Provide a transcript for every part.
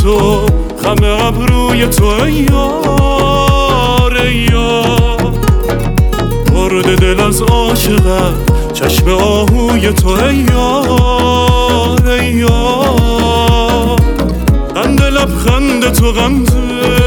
تو، خم ابروی تو ای یار ای یار. مرد دل از عاشقت چشم آهوی تو ای یار ای یار. قند لبخند تو غمزه،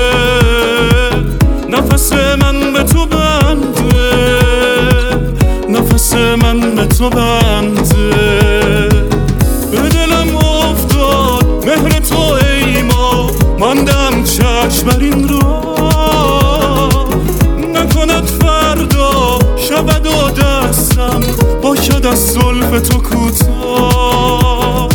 نفس من به تو بنده، نفس من به تو بنده. به دلم افتاد مهر تو ای ما، ماندم چشم بر این راه. نکند فردا شود و دستم باشد از زلف تو کوتاه.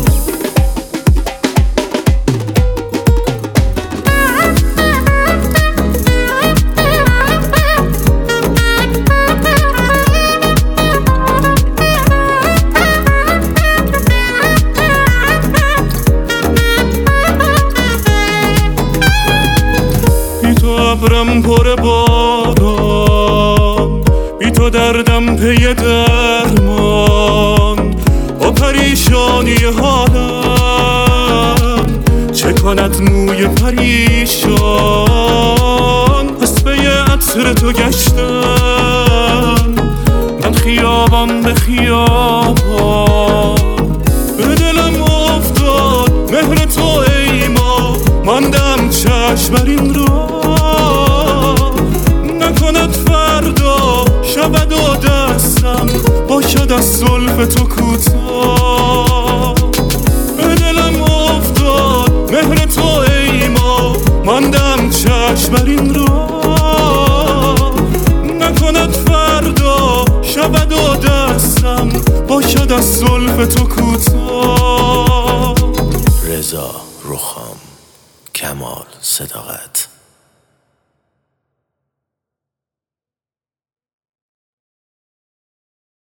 ابرم پر باران، بی تو دردم پی درمان. با پریشانی حالم چه کند موی پریشان. از پی عطر تو گشتم من خیابان به خیابان. به دلم افتاد مهر تو ای ما، ماندم چشم بر این راه. نکند فردا شود و دستم باشد از زلف تو کوتاه. به دلم افتاد مهر تو ای ما، ماندم چشم بر این راه. نکند فردا شود و دستم باشد از زلف تو کوتاه. رضا رخام، کمال صداقت.